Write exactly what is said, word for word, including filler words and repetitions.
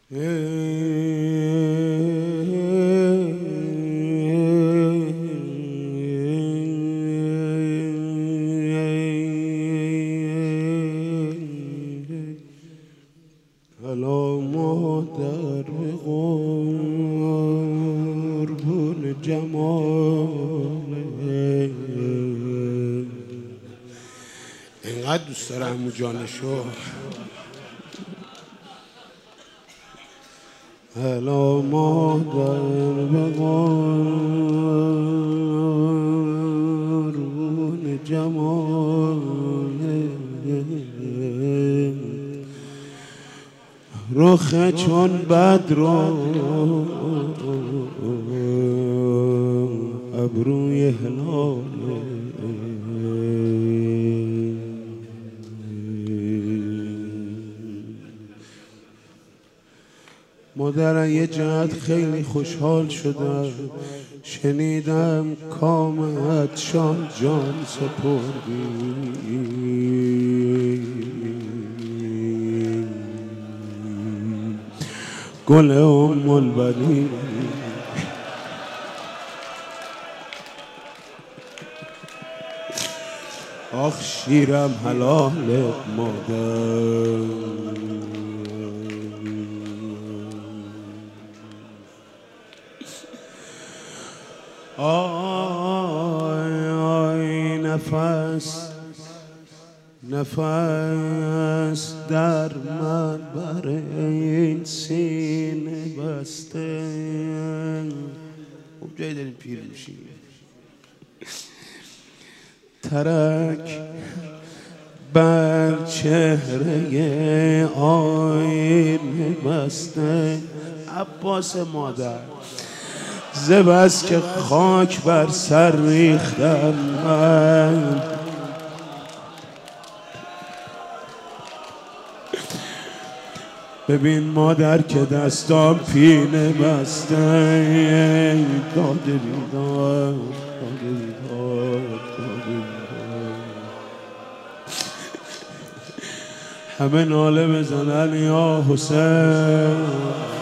هلا مادر به قربون جماله، اینقدر دوست داره عمو جانشو. هلا مادر به قربون جماله، رخ چون بدر ابروی هلاله. مادر یه جهت خیلی خوشحال شدم، شنیدم کامت شان جان سپردی. گل ام البنین آخ شیرم حلالت مادر. آی آی نفس نفس در من بر این سینه بسته. خب جایی داریم پیر میشیم. ترک بر چهره آینه بسته. عباس مادر ز بس که خاک بر سر ریختم من، ببین مادر که دستام پینه بسته. داده بیدار داده بیدار داده بیدار، همه ناله بزنن یا حسین.